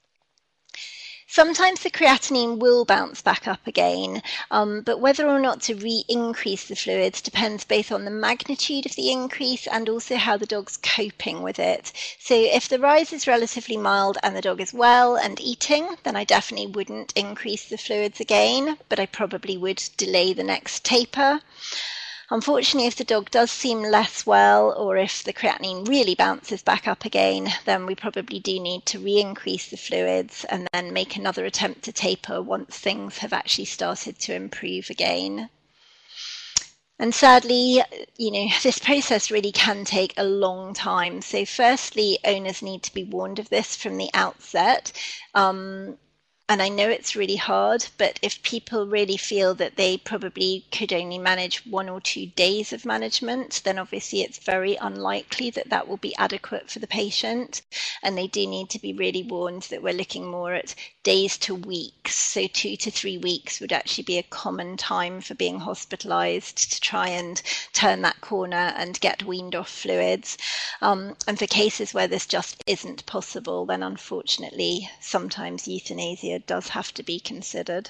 Sometimes the creatinine will bounce back up again, but whether or not to re-increase the fluids depends both on the magnitude of the increase and also how the dog's coping with it. So if the rise is relatively mild and the dog is well and eating, then I definitely wouldn't increase the fluids again, but I probably would delay the next taper. Unfortunately, if the dog does seem less well, or if the creatinine really bounces back up again, then we probably do need to re-increase the fluids and then make another attempt to taper once things have actually started to improve again. And sadly, this process really can take a long time. So firstly, owners need to be warned of this from the outset. And I know it's really hard, but if people really feel that they probably could only manage 1 or 2 days of management, then obviously it's very unlikely that that will be adequate for the patient. And they do need to be really warned that we're looking more at days to weeks. So 2 to 3 weeks would actually be a common time for being hospitalized to try and turn that corner and get weaned off fluids. And for cases where this just isn't possible, then unfortunately, sometimes euthanasia does have to be considered.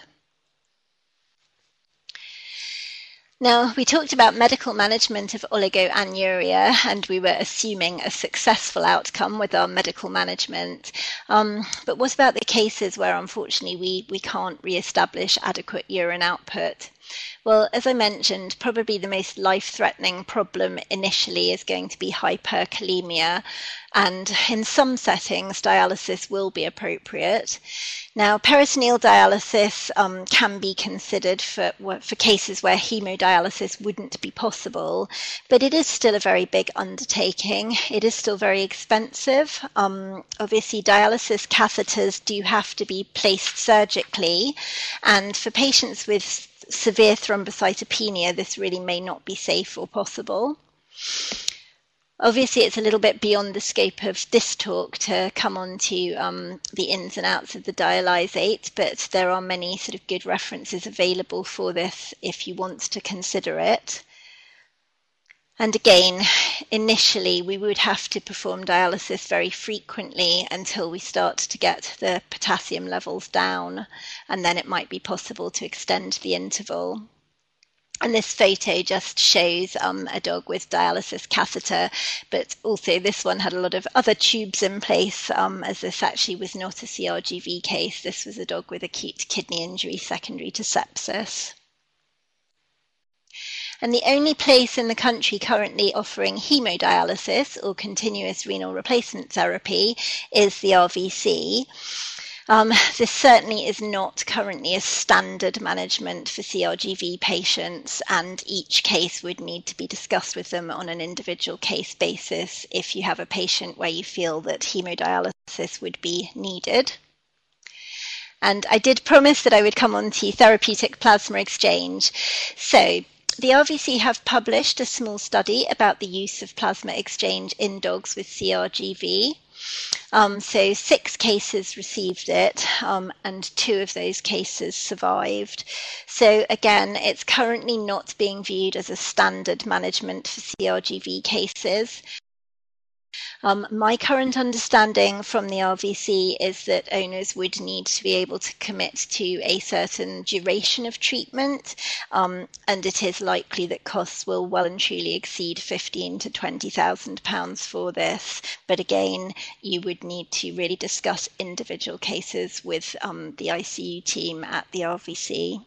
Now, we talked about medical management of oligoanuria, and we were assuming a successful outcome with our medical management. But what about the cases where, unfortunately, we can't re-establish adequate urine output? Well, as I mentioned, probably the most life-threatening problem initially is going to be hyperkalemia, and in some settings, dialysis will be appropriate. Now, peritoneal dialysis can be considered for cases where hemodialysis wouldn't be possible, but it is still a very big undertaking. It is still very expensive. Obviously, dialysis catheters do have to be placed surgically, and for patients with severe thrombocytopenia, this really may not be safe or possible. Obviously, it's a little bit beyond the scope of this talk to come on to the ins and outs of the dialysate, but there are many sort of good references available for this if you want to consider it. And again, initially, we would have to perform dialysis very frequently until we start to get the potassium levels down, and then it might be possible to extend the interval. And this photo just shows a dog with dialysis catheter, but also this one had a lot of other tubes in place, as this actually was not a CRGV case. This was a dog with acute kidney injury secondary to sepsis. And the only place in the country currently offering hemodialysis or continuous renal replacement therapy is the RVC. This certainly is not currently a standard management for CRGV patients, and each case would need to be discussed with them on an individual case basis if you have a patient where you feel that hemodialysis would be needed. And I did promise that I would come on to therapeutic plasma exchange. So the RVC have published a small study about the use of plasma exchange in dogs with CRGV. So 6 cases received it, and 2 of those cases survived. So again, it's currently not being viewed as a standard management for CRGV cases. My current understanding from the RVC is that owners would need to be able to commit to a certain duration of treatment, and it is likely that costs will well and truly exceed £15,000 to £20,000 for this. But again, you would need to really discuss individual cases with the ICU team at the RVC.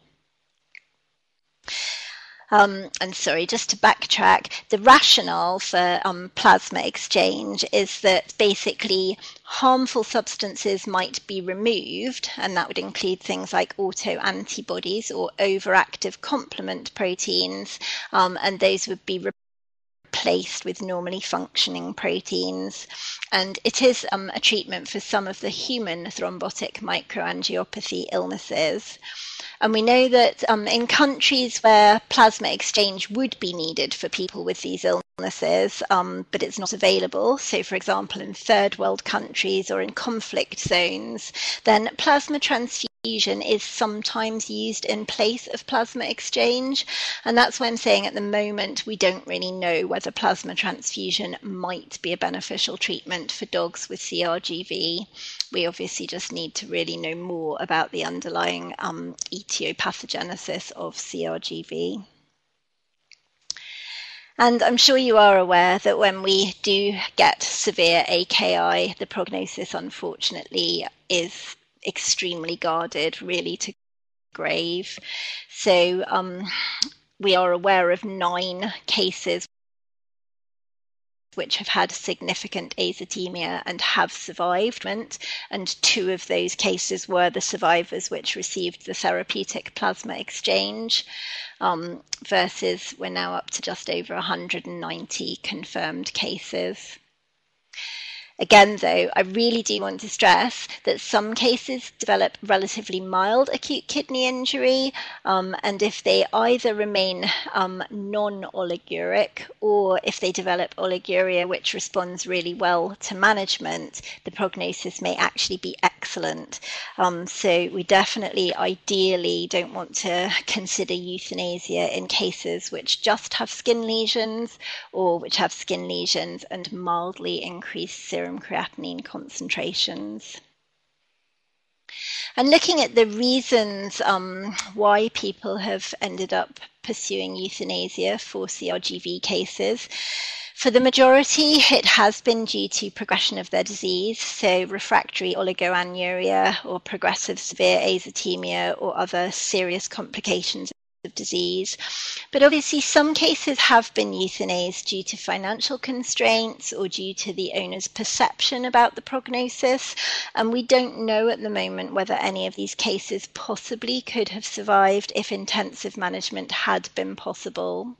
And sorry, just to backtrack, the rationale for plasma exchange is that basically harmful substances might be removed, and that would include things like autoantibodies or overactive complement proteins, and those would be replaced with normally functioning proteins. And it is a treatment for some of the human thrombotic microangiopathy illnesses. And we know that in countries where plasma exchange would be needed for people with these illnesses, but it's not available, so for example in third world countries or in conflict zones, then plasma transfusion is sometimes used in place of plasma exchange. And that's why I'm saying at the moment we don't really know whether plasma transfusion might be a beneficial treatment for dogs with CRGV. We obviously just need to really know more about the underlying etiopathogenesis of CRGV. And I'm sure you are aware that when we do get severe AKI, the prognosis unfortunately is extremely guarded, really to grave. So we are aware of 9 cases which have had significant azotemia and have survived, and 2 of those cases were the survivors which received the therapeutic plasma exchange, versus we're now up to just over 190 confirmed cases. Again, though, I really do want to stress that some cases develop relatively mild acute kidney injury, and if they either remain non-oliguric or if they develop oliguria, which responds really well to management, the prognosis may actually be excellent. So we definitely, ideally, don't want to consider euthanasia in cases which just have skin lesions or which have skin lesions and mildly increased serum creatinine concentrations. And looking at the reasons why people have ended up pursuing euthanasia for CRGV cases, for the majority, it has been due to progression of their disease, so refractory oligoanuria or progressive severe azotemia or other serious complications of disease. But obviously some cases have been euthanized due to financial constraints or due to the owner's perception about the prognosis, and we don't know at the moment whether any of these cases possibly could have survived if intensive management had been possible.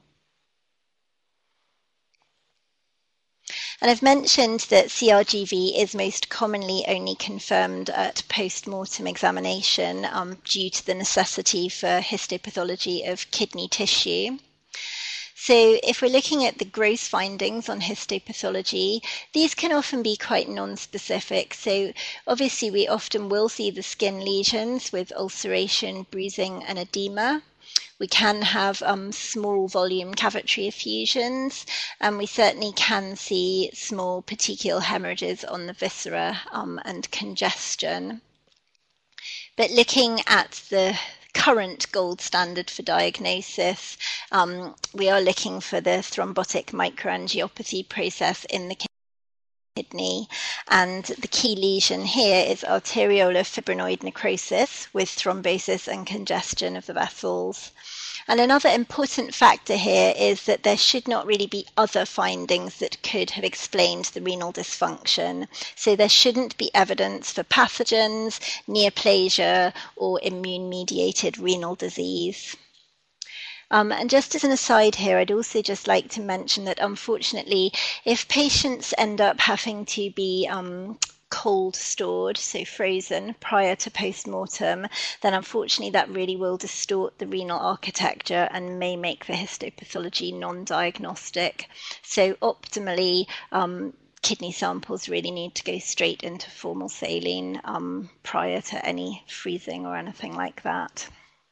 And I've mentioned that CRGV is most commonly only confirmed at post-mortem examination due to the necessity for histopathology of kidney tissue. So if we're looking at the gross findings on histopathology, these can often be quite non-specific. So obviously we often will see the skin lesions with ulceration, bruising and edema. We can have small volume cavitary effusions, and we certainly can see small petechial hemorrhages on the viscera and congestion. But looking at the current gold standard for diagnosis, we are looking for the thrombotic microangiopathy process in the kidney, and the key lesion here is arteriolar fibrinoid necrosis with thrombosis and congestion of the vessels. And another important factor here is that there should not really be other findings that could have explained the renal dysfunction. So there shouldn't be evidence for pathogens, neoplasia, or immune-mediated renal disease. And just as an aside here, I'd also just like to mention that unfortunately, if patients end up having to be cold stored, so frozen, prior to post-mortem, then unfortunately that really will distort the renal architecture and may make the histopathology non-diagnostic. So optimally, kidney samples really need to go straight into formal saline prior to any freezing or anything like that.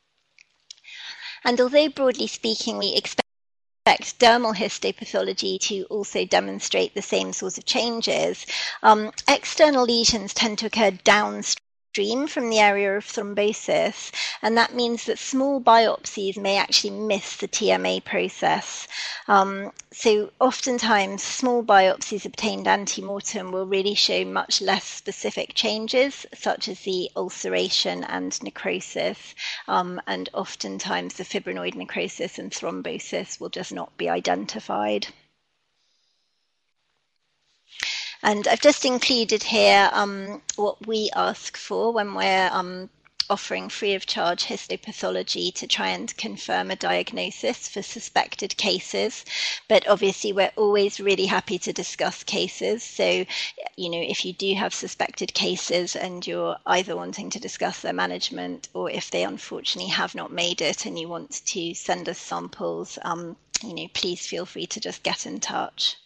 And although broadly speaking we expect dermal histopathology to also demonstrate the same sorts of changes, external lesions tend to occur downstream from the area of thrombosis, and that means that small biopsies may actually miss the TMA process. So oftentimes small biopsies obtained ante-mortem will really show much less specific changes, such as the ulceration and necrosis, and oftentimes the fibrinoid necrosis and thrombosis will just not be identified. And I've just included here what we ask for when we're offering free of charge histopathology to try and confirm a diagnosis for suspected cases. But obviously we're always really happy to discuss cases. So, you know, if you do have suspected cases and you're either wanting to discuss their management, or if they unfortunately have not made it and you want to send us samples, you know, please feel free to just get in touch.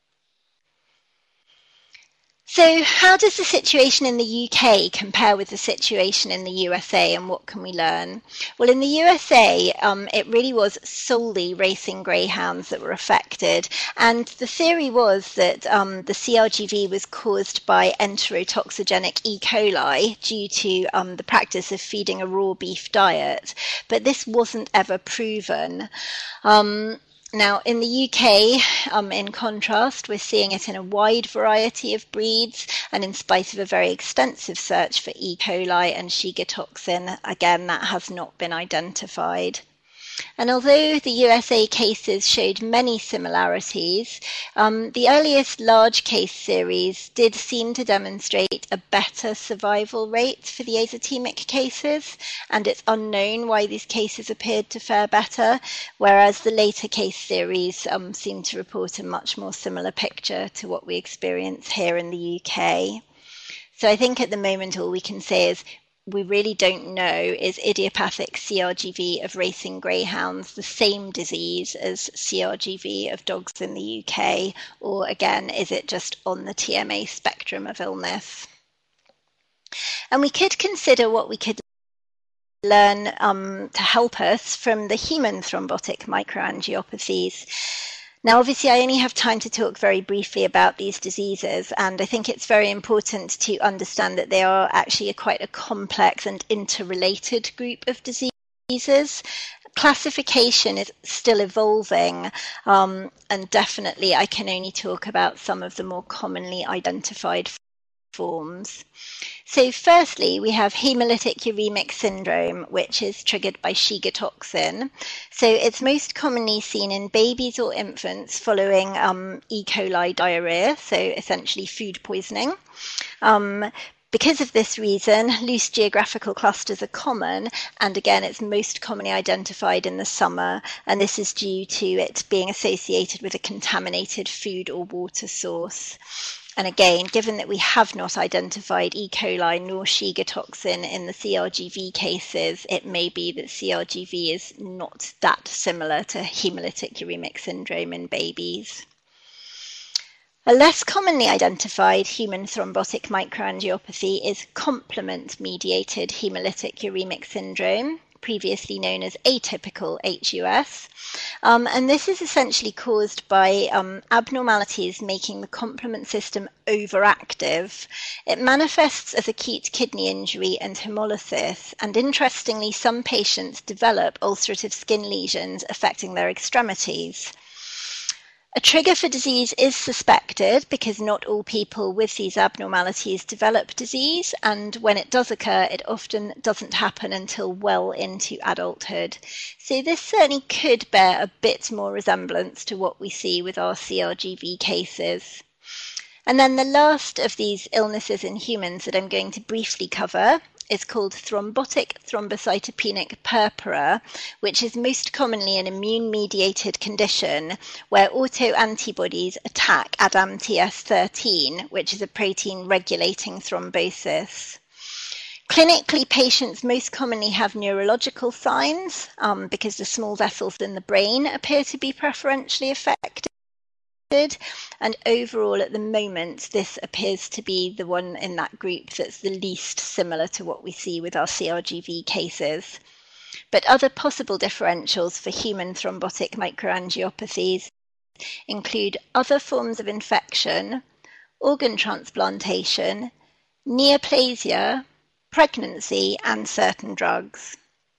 So how does the situation in the UK compare with the situation in the USA, and what can we learn? Well, in the USA, it really was solely racing greyhounds that were affected. And the theory was that the CRGV was caused by enterotoxigenic E. coli due to the practice of feeding a raw beef diet. But this wasn't ever proven. Now, in the UK, in contrast, we're seeing it in a wide variety of breeds, and in spite of a very extensive search for E. coli and Shiga toxin, again, that has not been identified. And although the USA cases showed many similarities, the earliest large case series did seem to demonstrate a better survival rate for the azotemic cases, and it's unknown why these cases appeared to fare better, whereas the later case series seem to report a much more similar picture to what we experience here in the UK. So I think at the moment all we can say is we really don't know, is idiopathic CRGV of racing greyhounds the same disease as CRGV of dogs in the UK, or again, is it just on the TMA spectrum of illness? And we could consider what we could learn to help us from the human thrombotic microangiopathies. Now, obviously, I only have time to talk very briefly about these diseases, and I think it's very important to understand that they are actually quite a complex and interrelated group of diseases. Classification is still evolving, and definitely I can only talk about some of the more commonly identified forms. So firstly, we have hemolytic uremic syndrome, which is triggered by Shiga toxin. So it's most commonly seen in babies or infants following E. coli diarrhea, so essentially food poisoning. Because of this reason, loose geographical clusters are common, and again, it's most commonly identified in the summer, and this is due to it being associated with a contaminated food or water source. And again, given that we have not identified E. coli nor Shiga toxin in the CRGV cases, it may be that CRGV is not that similar to hemolytic uremic syndrome in babies. A less commonly identified human thrombotic microangiopathy is complement-mediated hemolytic uremic syndrome, previously known as atypical HUS. And this is essentially caused by abnormalities making the complement system overactive. It manifests as acute kidney injury and hemolysis, and interestingly, some patients develop ulcerative skin lesions affecting their extremities. A trigger for disease is suspected because not all people with these abnormalities develop disease, and when it does occur, it often doesn't happen until well into adulthood. So this certainly could bear a bit more resemblance to what we see with our CRGV cases. And then the last of these illnesses in humans that I'm going to briefly cover is called thrombotic thrombocytopenic purpura, which is most commonly an immune-mediated condition where autoantibodies attack ADAMTS13, which is a protein regulating thrombosis. Clinically, patients most commonly have neurological signs because the small vessels in the brain appear to be preferentially affected. And overall, at the moment, this appears to be the one in that group that's the least similar to what we see with our CRGV cases. But other possible differentials for human thrombotic microangiopathies include other forms of infection, organ transplantation, neoplasia, pregnancy, and certain drugs.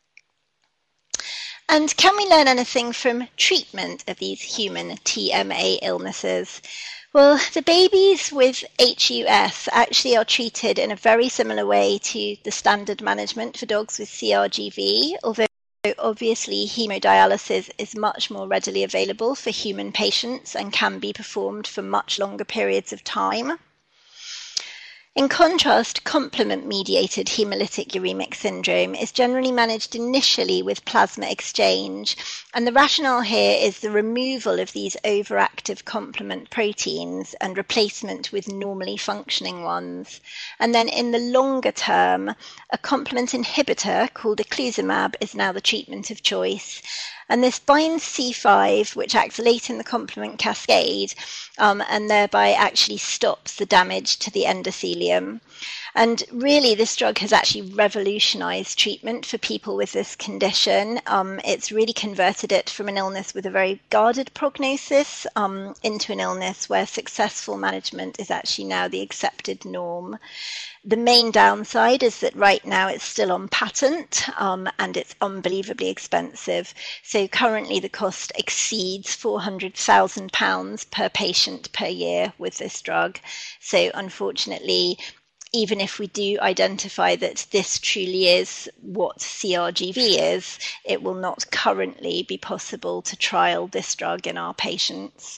And can we learn anything from treatment of these human TMA illnesses? Well, the babies with HUS actually are treated in a very similar way to the standard management for dogs with CRGV, although obviously hemodialysis is much more readily available for human patients and can be performed for much longer periods of time. In contrast, complement-mediated hemolytic uremic syndrome is generally managed initially with plasma exchange, and the rationale here is the removal of these overactive complement proteins and replacement with normally functioning ones. And then in the longer term, a complement inhibitor called eculizumab is now the treatment of choice. And this binds C5, which acts late in the complement cascade, and thereby actually stops the damage to the endothelium. And really, this drug has actually revolutionized treatment for people with this condition. It's really converted it from an illness with a very guarded prognosis into an illness where successful management is actually now the accepted norm. The main downside is that right now it's still on patent and it's unbelievably expensive. So currently the cost exceeds £400,000 per patient per year with this drug. So unfortunately, even if we do identify that this truly is what CRGV is, it will not currently be possible to trial this drug in our patients.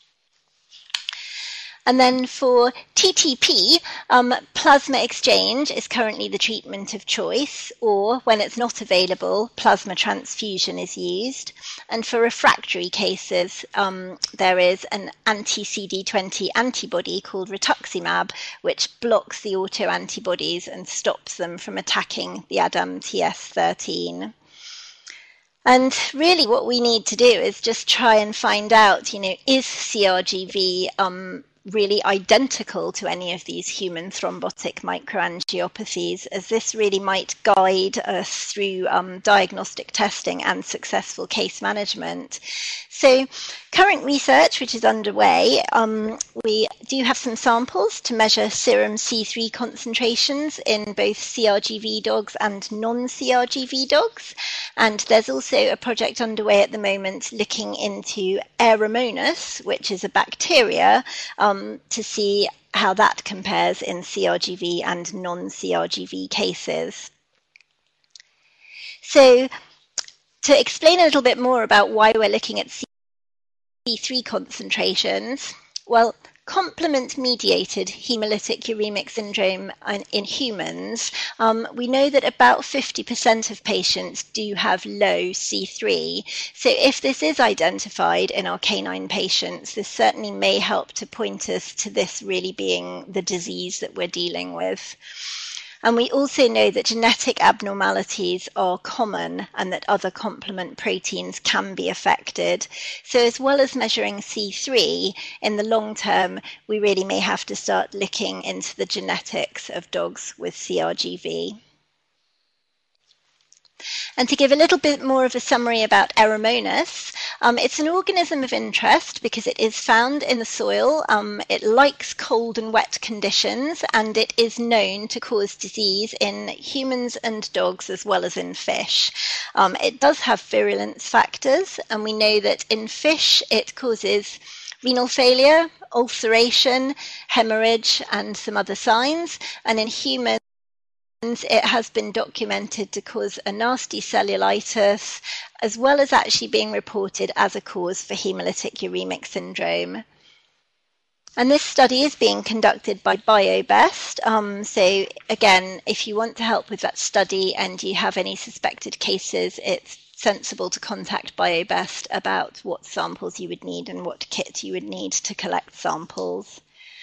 And then for TTP, plasma exchange is currently the treatment of choice, or when it's not available, plasma transfusion is used. And for refractory cases, there is an anti-CD20 antibody called rituximab, which blocks the autoantibodies and stops them from attacking the ADAMTS13. And really what we need to do is just try and find out, is CRGV really identical to any of these human thrombotic microangiopathies, as this really might guide us through diagnostic testing and successful case management. So current research, which is underway, we do have some samples to measure serum C3 concentrations in both CRGV dogs and non-CRGV dogs. And there's also a project underway at the moment looking into Aeromonas, which is a bacteria to see how that compares in CRGV and non-CRGV cases. So to explain a little bit more about why we're looking at C3 concentrations, well, complement-mediated hemolytic uremic syndrome in humans, we know that about 50% of patients do have low C3. So if this is identified in our canine patients, this certainly may help to point us to this really being the disease that we're dealing with. And we also know that genetic abnormalities are common and that other complement proteins can be affected. So as well as measuring C3, in the long term, we really may have to start looking into the genetics of dogs with CRGV. And to give a little bit more of a summary about Eromonas, it's an organism of interest because it is found in the soil. It likes cold and wet conditions, and it is known to cause disease in humans and dogs as well as in fish. It does have virulence factors, and we know that in fish it causes renal failure, ulceration, hemorrhage, and some other signs, and in humans, it has been documented to cause a nasty cellulitis, as well as actually being reported as a cause for hemolytic uremic syndrome. And this study is being conducted by BioBest. So again, if you want to help with that study and you have any suspected cases, it's sensible to contact BioBest about what samples you would need and what kit you would need to collect samples.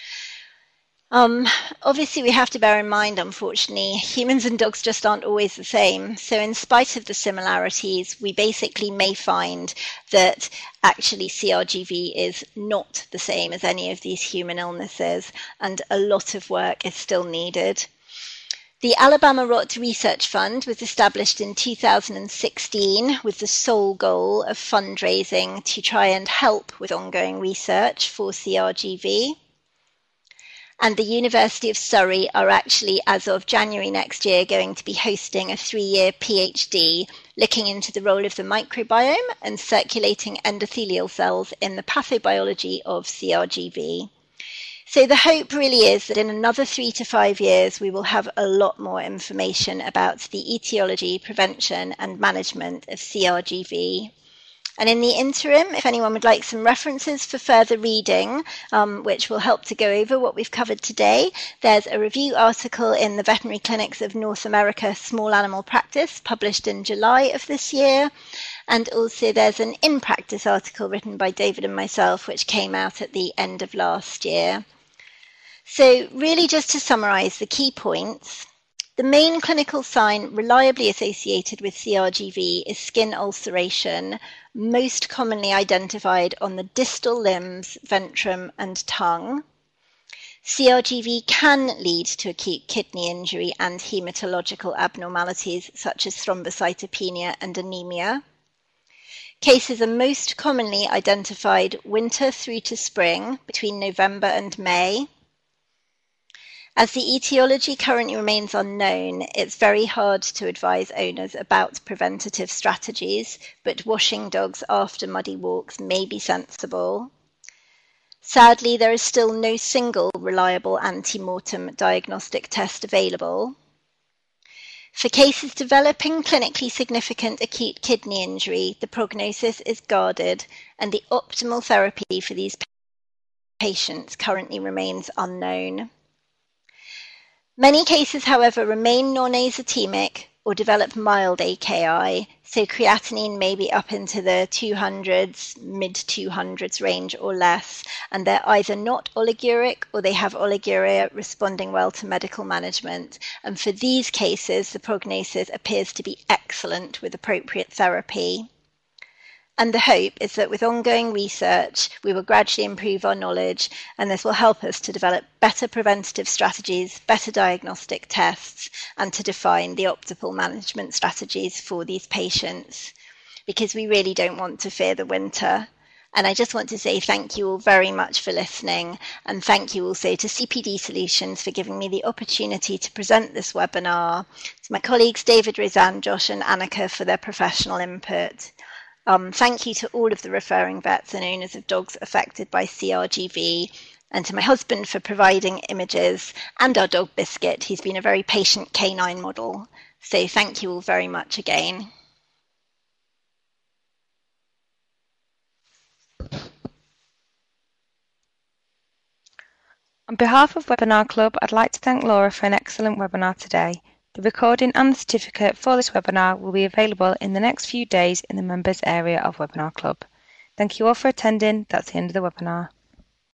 Obviously, we have to bear in mind, unfortunately, humans and dogs just aren't always the same. So in spite of the similarities, we basically may find that actually CRGV is not the same as any of these human illnesses, and a lot of work is still needed. The Alabama Rot Research Fund was established in 2016 with the sole goal of fundraising to try and help with ongoing research for CRGV. And the University of Surrey are actually, as of January next year, going to be hosting a 3-year PhD looking into the role of the microbiome and circulating endothelial cells in the pathobiology of CRGV. So the hope really is that in another 3 to 5 years, we will have a lot more information about the etiology, prevention and management of CRGV. And in the interim, if anyone would like some references for further reading, which will help to go over what we've covered today, there's a review article in the Veterinary Clinics of North America Small Animal Practice published in July of this year. And also there's an In Practice article written by David and myself, which came out at the end of last year. So really just to summarise the key points, the main clinical sign reliably associated with CRGV is skin ulceration, most commonly identified on the distal limbs, ventrum and tongue. CRGV can lead to acute kidney injury and hematological abnormalities such as thrombocytopenia and anemia. Cases are most commonly identified winter through to spring, between November and May. As the etiology currently remains unknown, it's very hard to advise owners about preventative strategies, but washing dogs after muddy walks may be sensible. Sadly, there is still no single reliable ante-mortem diagnostic test available. For cases developing clinically significant acute kidney injury, the prognosis is guarded, and the optimal therapy for these patients currently remains unknown. Many cases, however, remain non-azotemic or develop mild AKI, so creatinine may be up into the 200s, mid-200s range or less, and they're either not oliguric or they have oliguria responding well to medical management. And for these cases, the prognosis appears to be excellent with appropriate therapy. And the hope is that with ongoing research, we will gradually improve our knowledge, and this will help us to develop better preventative strategies, better diagnostic tests, and to define the optimal management strategies for these patients, because we really don't want to fear the winter. And I just want to say thank you all very much for listening, and thank you also to CPD Solutions for giving me the opportunity to present this webinar, to my colleagues David, Roseanne, Josh and Annika for their professional input. Thank you to all of the referring vets and owners of dogs affected by CRGV. and to my husband for providing images, and our dog Biscuit. He's been a very patient canine model. So thank you all very much again. On behalf of Webinar Club, I'd like to thank Laura for an excellent webinar today. The recording and the certificate for this webinar will be available in the next few days in the members area of Webinar Club. Thank you all for attending. That's the end of the webinar.